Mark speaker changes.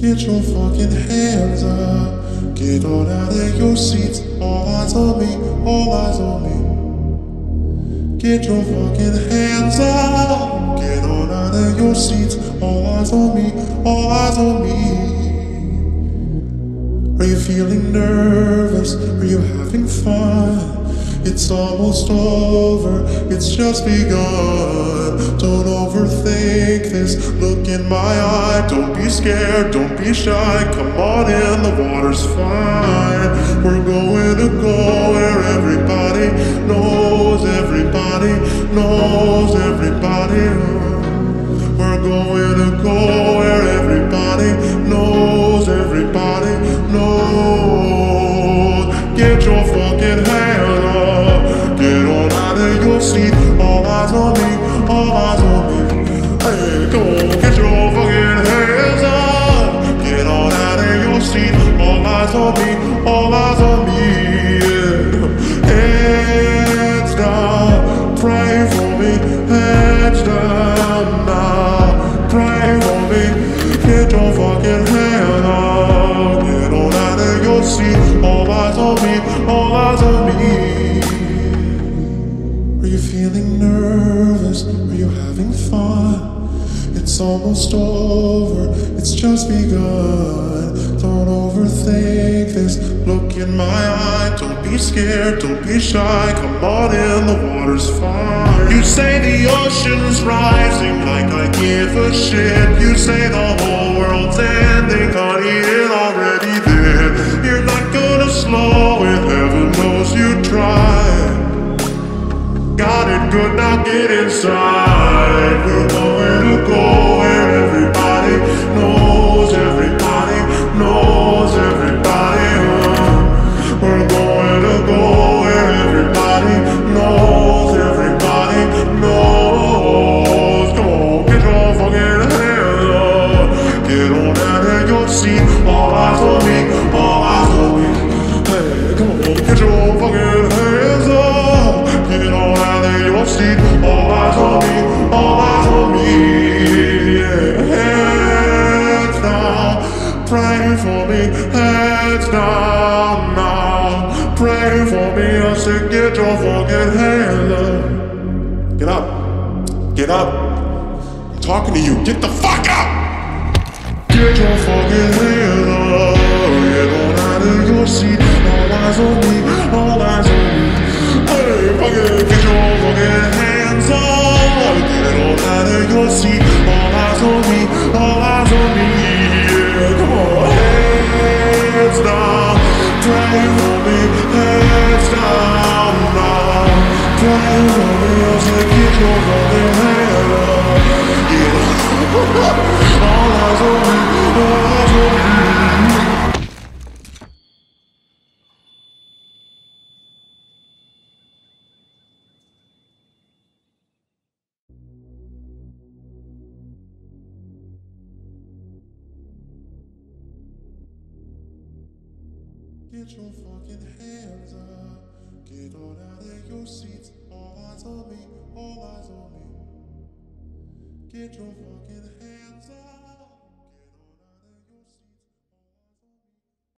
Speaker 1: Get your fucking hands up. Get on out of your seats. All eyes on me, all eyes on me. Get your fucking hands up. Get on out of your seats. All eyes on me, all eyes on me. Are you feeling nervous? Are you having fun? It's almost over, it's just begun. Don't overthink this, look in my eye. Don't be scared, don't be shy. Come on in, the water's fine. We're going to go where everybody knows everybody knows everybody. We're going to go where everybody knows everybody knows. Get your fucking hand up. Get on out of your seat. All eyes on me, all eyes on me. Hey, come on, get your fucking hands up. Get on out of your seat. All eyes on me, all eyes on me. Yeah. Hands down, pray for me. Hands down now, pray for me. Get your fucking hand up. Get on out of your seat. All eyes on me, all eyes on me. Are you feeling nervous? Are you having fun? It's almost over, it's just begun. Don't overthink this, look in my eye. Don't be scared, don't be shy. Come on in, the water's fine. You say the ocean's rising like I give a shit. You say the whole world's ending, honey, it already did. You're not gonna slow it, heaven knows you tried. Got it good, now get inside. We're going to go where everybody knows everybody knows everybody. We're going to go where everybody knows everybody knows. Come on, get your fucking hands up. Get on out of your seat. All eyes on me, all eyes on me. Hey, come on, get your fucking hands up. Get on out of your seat. All eyes on me, all eyes on me. Yeah. Hands down, pray for me. Hands down now, pray for me. I said, get your fucking hands up. Get up, get up. I'm talking to you. Get the fuck up. Get your fucking hands up. Get on out of your seat. All eyes on me, all eyes on me. Hey, fucking get your fucking hands up. Get on out of your seat. All eyes on me, all eyes on me. Yeah, come on. Hands down, pray for me. Hands down now, pray for me. I said, get your fucking hands up. Yeah. All eyes on me, all eyes on me. Get your fucking hands up. Get on out of your seats. All eyes on me, all eyes on me. Get your fucking hands up.